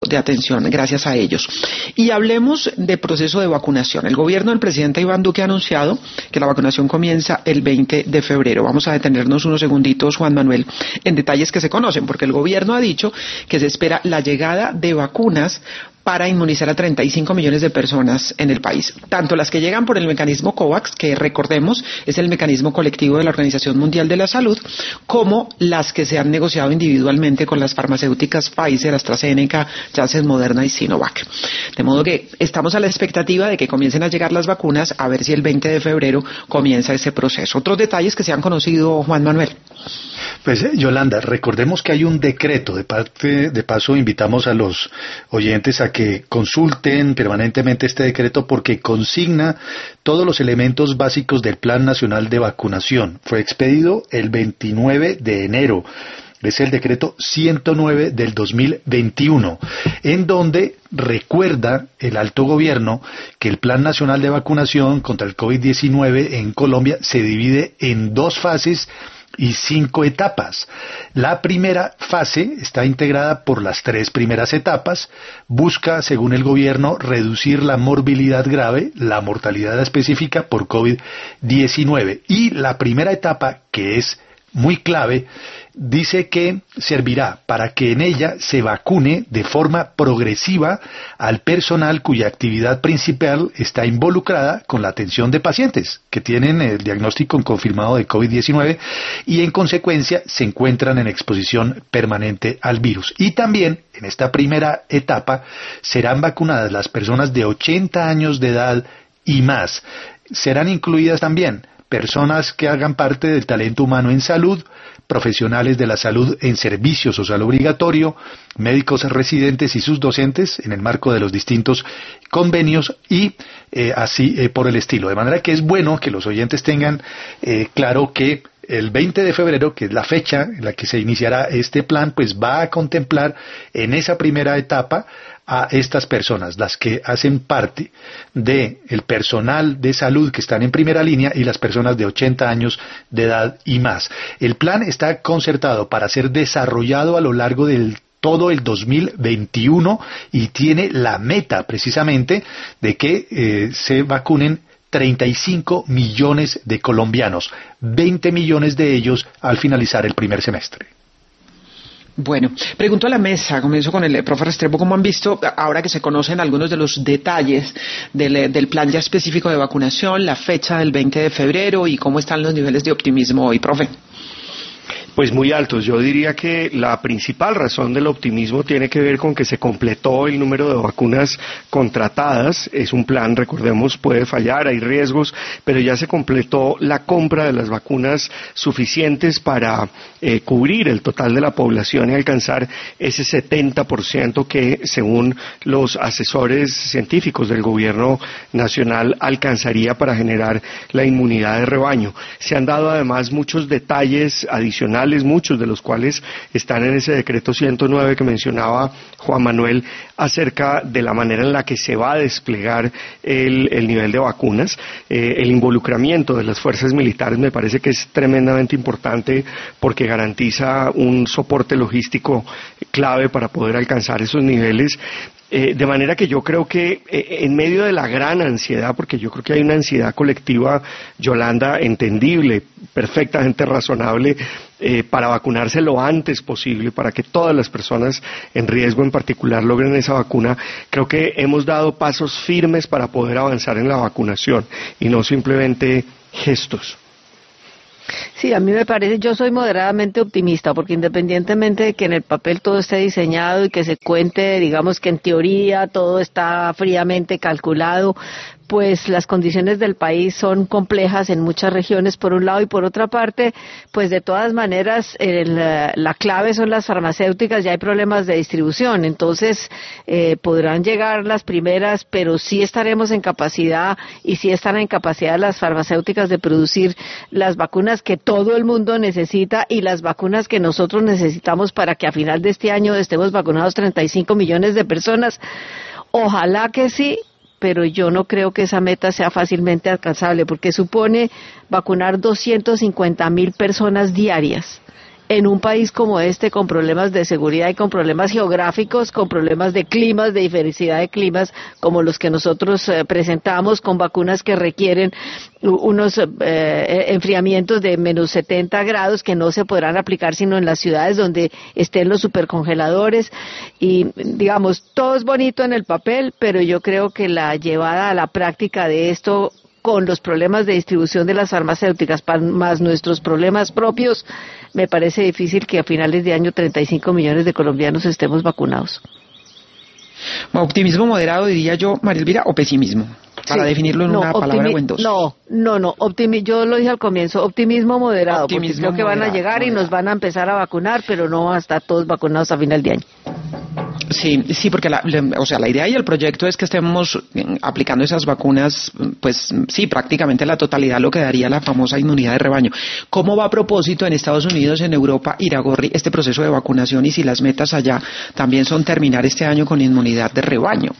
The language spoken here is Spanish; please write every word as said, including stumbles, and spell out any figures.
de atención gracias a ellos. Y hablemos de proceso de vacunación. El gobierno del presidente Iván Duque ha anunciado que la vacunación comienza el veinte de febrero. Vamos a detenernos unos segunditos, Juan Manuel, en detalles que se conocen, porque el gobierno ha dicho que se espera la llegada de vacunas para inmunizar a treinta y cinco millones de personas en el país. Tanto las que llegan por el mecanismo COVAX, que recordemos es el mecanismo colectivo de la Organización Mundial de la Salud, como las que se han negociado individualmente con las farmacéuticas Pfizer, AstraZeneca, Janssen, Moderna y Sinovac. De modo que estamos a la expectativa de que comiencen a llegar las vacunas, a ver si el veinte de febrero comienza ese proceso. Otros detalles que se han conocido, Juan Manuel. Pues eh, Yolanda, recordemos que hay un decreto, de parte, de paso invitamos a los oyentes a que consulten permanentemente este decreto porque consigna todos los elementos básicos del Plan Nacional de Vacunación. Fue expedido el veintinueve de enero. Es el decreto ciento nueve del dos mil veintiuno, en donde recuerda el alto gobierno que el Plan Nacional de Vacunación contra el COVID diecinueve en Colombia se divide en dos fases y cinco etapas. La primera fase está integrada por las tres primeras etapas, busca, según el gobierno, reducir la morbilidad grave, la mortalidad específica por COVID diecinueve. Y la primera etapa, que es muy clave, dice que servirá para que en ella se vacune de forma progresiva al personal cuya actividad principal está involucrada con la atención de pacientes que tienen el diagnóstico confirmado de COVID diecinueve y en consecuencia se encuentran en exposición permanente al virus. Y también en esta primera etapa serán vacunadas las personas de ochenta años de edad y más. Serán incluidas también personas que hagan parte del talento humano en salud, profesionales de la salud en servicio social obligatorio, médicos residentes y sus docentes en el marco de los distintos convenios y eh, así eh, por el estilo. De manera que es bueno que los oyentes tengan eh, claro que el veinte de febrero, que es la fecha en la que se iniciará este plan, pues va a contemplar en esa primera etapa a estas personas, las que hacen parte del personal de salud que están en primera línea y las personas de ochenta años de edad y más. El plan está concertado para ser desarrollado a lo largo del todo el dos mil veintiuno y tiene la meta precisamente de que eh, se vacunen treinta y cinco millones de colombianos, veinte millones de ellos al finalizar el primer semestre. Bueno, pregunto a la mesa, comienzo con el profe Restrepo, ¿cómo han visto, ahora que se conocen algunos de los detalles del, del plan ya específico de vacunación, la fecha del veinte de febrero y cómo están los niveles de optimismo hoy, profe? Pues muy altos. Yo diría que la principal razón del optimismo tiene que ver con que se completó el número de vacunas contratadas. Es un plan, recordemos, puede fallar, hay riesgos, pero ya se completó la compra de las vacunas suficientes para eh, cubrir el total de la población y alcanzar ese setenta por ciento que, según los asesores científicos del gobierno nacional, alcanzaría para generar la inmunidad de rebaño. Se han dado además muchos detalles adicionales, muchos de los cuales están en ese decreto ciento nueve que mencionaba Juan Manuel, acerca de la manera en la que se va a desplegar el, el nivel de vacunas. Eh, el involucramiento de las fuerzas militares me parece que es tremendamente importante porque garantiza un soporte logístico clave para poder alcanzar esos niveles. Eh, de manera que yo creo que eh, en medio de la gran ansiedad, porque yo creo que hay una ansiedad colectiva, Yolanda, entendible, perfectamente razonable, eh, para vacunarse lo antes posible, para que todas las personas en riesgo en particular logren esa vacuna, creo que hemos dado pasos firmes para poder avanzar en la vacunación y no simplemente gestos. Sí, a mí me parece, yo soy moderadamente optimista, porque independientemente de que en el papel todo esté diseñado y que se cuente, digamos que en teoría todo está fríamente calculado, pues las condiciones del país son complejas en muchas regiones por un lado y por otra parte, pues de todas maneras el, la clave son las farmacéuticas, ya hay problemas de distribución, entonces eh, podrán llegar las primeras, pero sí estaremos en capacidad y sí estarán en capacidad las farmacéuticas de producir las vacunas que todo el mundo necesita y las vacunas que nosotros necesitamos para que a final de este año estemos vacunados treinta y cinco millones de personas. Ojalá que sí, pero yo no creo que esa meta sea fácilmente alcanzable, porque supone vacunar doscientas cincuenta mil personas diarias. en un país como este, con problemas de seguridad y con problemas geográficos, con problemas de climas, de diversidad de climas, como los que nosotros eh, presentamos, con vacunas que requieren unos eh, enfriamientos de menos setenta grados que no se podrán aplicar sino en las ciudades donde estén los supercongeladores. Y digamos, todo es bonito en el papel, pero yo creo que la llevada a la práctica de esto, con los problemas de distribución de las farmacéuticas, más nuestros problemas propios, me parece difícil que a finales de año treinta y cinco millones de colombianos estemos vacunados. Optimismo moderado, diría yo, María Elvira, o pesimismo, para sí, definirlo en no, una palabra o en dos. No, no, no, optimi yo lo dije al comienzo, optimismo moderado, optimismo porque creo que moderado, van a llegar moderado. Y nos van a empezar a vacunar, pero no van a estar todos vacunados a final de año. Sí, sí, porque la, o sea, la idea y el proyecto es que estemos aplicando esas vacunas, pues sí, prácticamente la totalidad, lo que daría la famosa inmunidad de rebaño. ¿Cómo va a propósito en Estados Unidos, en Europa, Iragorri, este proceso de vacunación y si las metas allá también son terminar este año con inmunidad de rebaño?